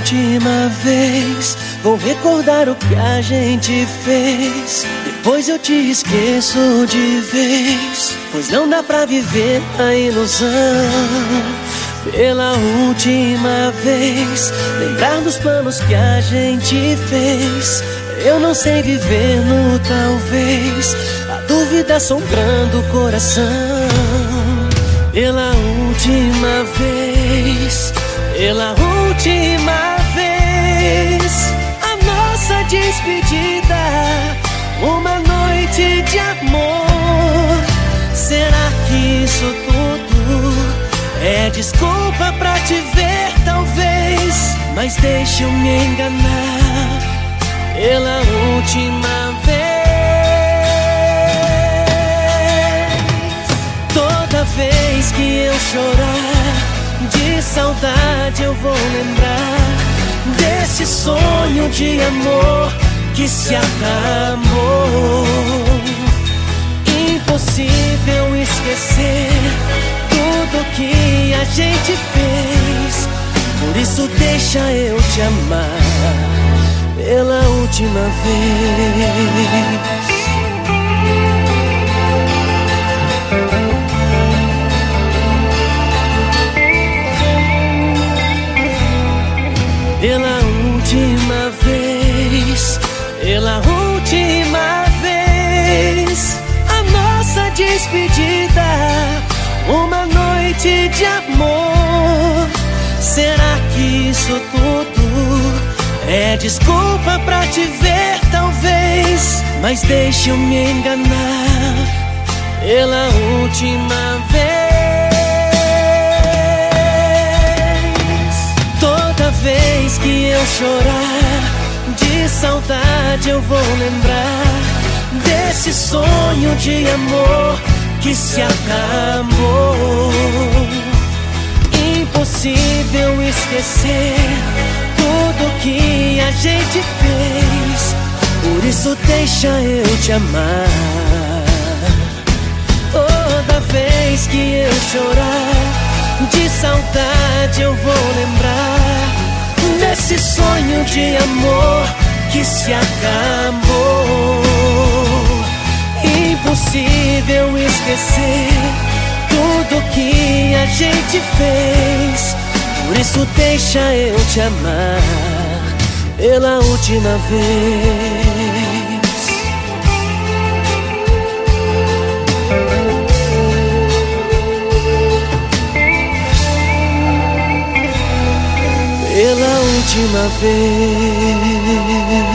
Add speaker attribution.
Speaker 1: última vez, vou recordar o que a gente fez. Depois eu te esqueço de vez, pois não dá pra viver a ilusão. Pela última vez, lembrar dos planos que a gente fez. Eu não sei viver no talvez, a dúvida assombrando o coração. Pela última vez, pela última vez, a nossa despedida, uma noite de amor. Será que isso tudo é desculpa pra te ver talvez? Mas deixa eu me enganar pela última vez. Toda vez que eu chorar de saudade, eu vou lembrar desse sonho de amor que se acabou. Impossível esquecer tudo que a gente fez. Por isso deixa eu te amar pela última vez. Pela última vez, pela última vez, a nossa despedida, uma noite de amor. Será que isso tudo é desculpa pra te ver talvez? Mas deixa eu me enganar pela última vez. Toda vez que eu chorar de saudade, eu vou lembrar desse sonho de amor que se acabou. Impossível esquecer tudo que a gente fez. Por isso deixa eu te amar. Toda vez que eu chorar de saudade, eu vou lembrar desse sonho de amor que se acabou. Impossível esquecer tudo que a gente fez. Por isso deixa eu te amar pela última vez. Pela última vez.